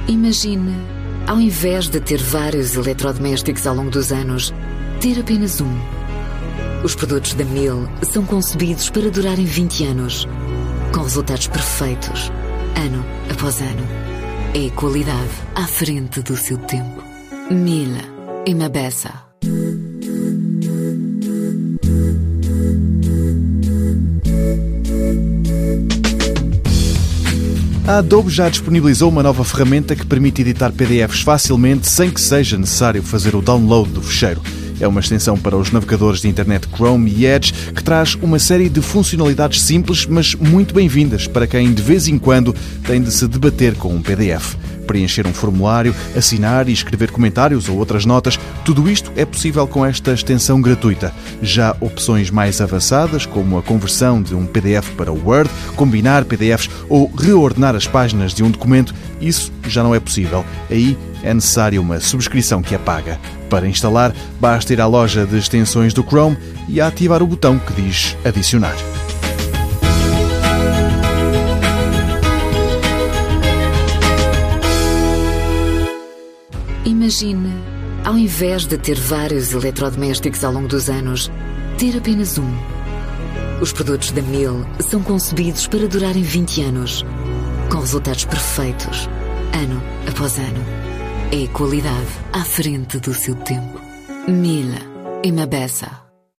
Imagine, ao invés de ter vários eletrodomésticos ao longo dos anos, ter apenas um. Os produtos da Miele são concebidos para durarem 20 anos, com resultados perfeitos, ano após ano. É qualidade à frente do seu tempo. Miele e Mabessa. A Adobe já disponibilizou uma nova ferramenta que permite editar PDFs facilmente sem que seja necessário fazer o download do ficheiro. É uma extensão para os navegadores de internet Chrome e Edge que traz uma série de funcionalidades simples, mas muito bem-vindas para quem de vez em quando tem de se debater com um PDF. Preencher um formulário, assinar e escrever comentários ou outras notas, tudo isto é possível com esta extensão gratuita. Já opções mais avançadas, como a conversão de um PDF para Word, combinar PDFs ou reordenar as páginas de um documento, isso já não é possível. Aí é necessária uma subscrição que é paga. Para instalar, basta ir à loja de extensões do Chrome e ativar o botão que diz Adicionar. Imagine, ao invés de ter vários eletrodomésticos ao longo dos anos, ter apenas um. Os produtos da Miele são concebidos para durarem 20 anos, com resultados perfeitos, ano após ano. É qualidade à frente do seu tempo. Miele e Mabessa.